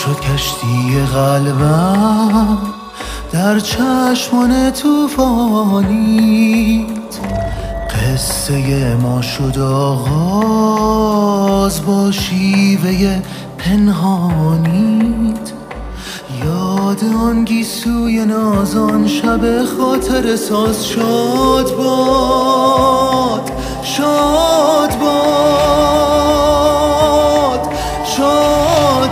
شد کشتی قلبم در چشمان توفانیت. قصه ما شد آغاز با شیوه پنهانیت. یاد آن گیسوی نازان شب خاطر ساز شاد باد، شاد باد، شاد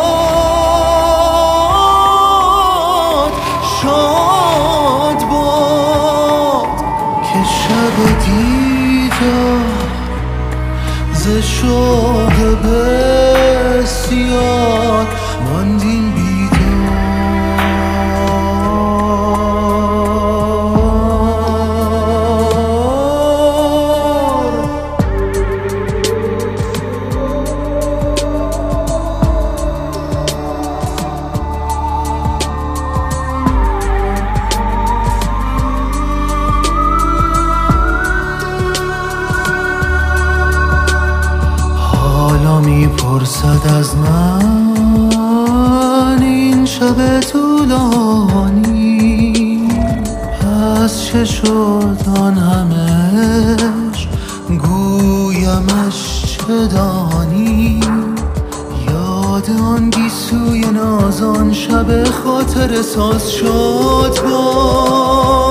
باد، شاد باد که شب دیدار ز شوق بسیار ماندیم میپرسد از من این شب طولانی، پس چه شد آن همش گویمش چه دانی. یاد آن گیسوی نازان شب خاطر ساز شد با